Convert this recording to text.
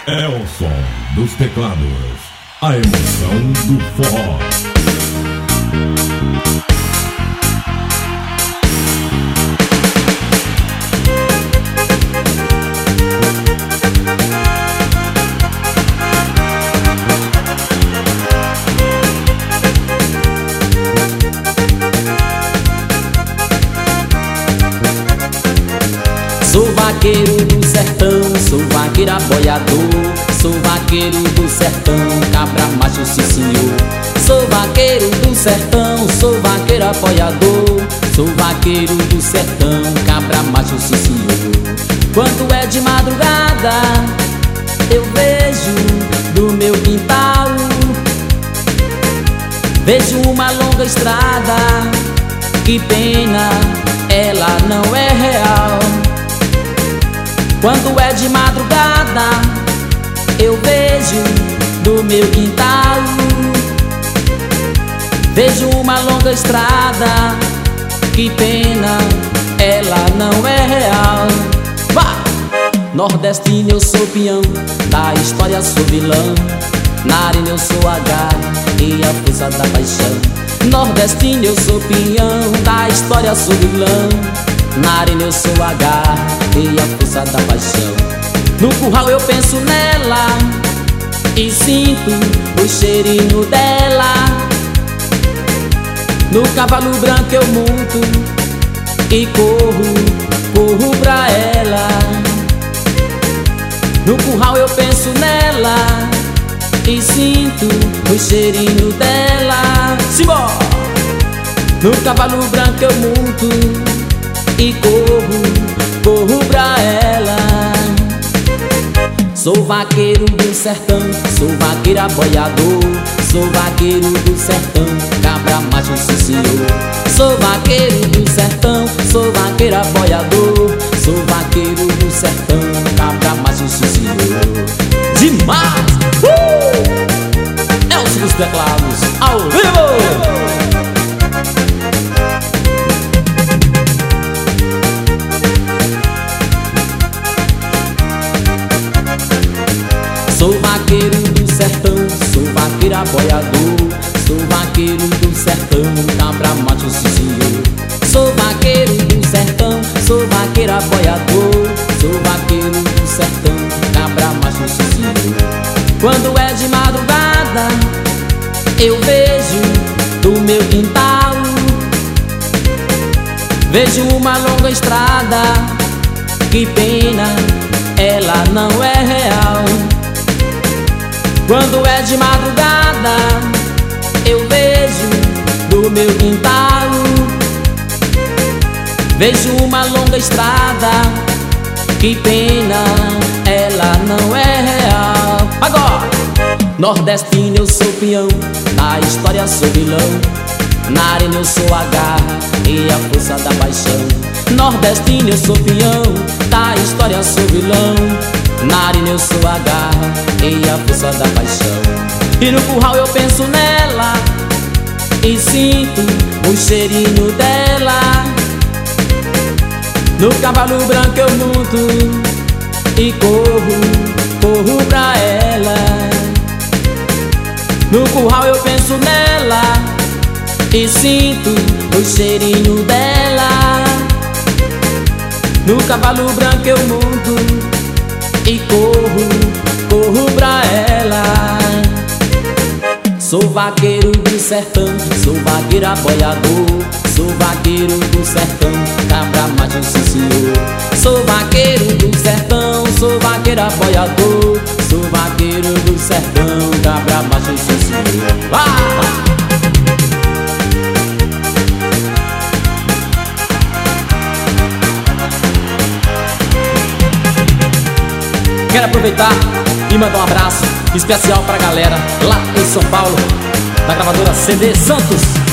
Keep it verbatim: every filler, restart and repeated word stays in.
É o som dos teclados, a emoção do forró. Sou vaqueiro do sertão, sou vaqueiro aboiador. Sou vaqueiro do sertão, cabra macho, sim senhor. Sou vaqueiro do sertão, sou vaqueiro apoiador. Sou vaqueiro do sertão, cabra macho, sim senhor. Quando é de madrugada, eu vejo do meu quintal, vejo uma longa estrada, que pena, ela não é real. Quando é de madrugada, eu vejo do meu quintal, vejo uma longa estrada, que pena, ela não é real. Vá! Nordestino eu sou peão, da história sou vilão. Na arena eu sou a garra e a força da paixão. Nordestino eu sou peão, da história sou vilão. Na arena eu sou a garra e a força da paixão. No curral eu penso nela e sinto o cheirinho dela. No cavalo branco eu monto e corro, corro pra ela. No curral eu penso nela e sinto o cheirinho dela. Simbora! No cavalo branco eu monto e corro, corro pra ela. Sou vaqueiro do sertão, sou vaqueiro aboiador. Sou vaqueiro do sertão, cabra macho, sim senhor. Sou vaqueiro do sertão, sou vaqueiro aboiador. Sou vaqueiro do sertão, cabra macho, sim senhor. Demais! Uh! É o som dos teclados, ao vivo! Sou vaqueiro do sertão, sou vaqueiro aboiador. Sou vaqueiro do sertão, cabra macho, sim senhor. Sou vaqueiro do sertão, sou vaqueiro aboiador. Sou vaqueiro do sertão, cabra macho, sim senhor. Quando é de madrugada, eu vejo do meu quintal, vejo uma longa estrada, que pena, ela não é real. Quando é de madrugada, eu vejo do meu quintal, vejo uma longa estrada, que pena, ela não é real. Agora! Nordestino eu sou peão, na história sou vilão. Na arena eu sou a garra e a força da paixão. Nordestino eu sou peão, da história sou vilão. Na arena eu sou a garra e a força da paixão. E no curral eu penso nela e sinto o cheirinho dela. No cavalo branco eu monto e corro, corro pra ela. No curral eu penso nela e sinto o cheirinho dela. No cavalo branco eu monto e corro, corro pra ela. Sou vaqueiro do sertão, sou vaqueiro aboiador. Sou vaqueiro do sertão, cabra macho, sim senhor. Sou vaqueiro do sertão, sou vaqueiro aboiador. Sou vaqueiro do sertão, cabra macho, sim senhor. Ah! Quero aproveitar e mandar um abraço especial pra galera lá em São Paulo, da gravadora C D Santos.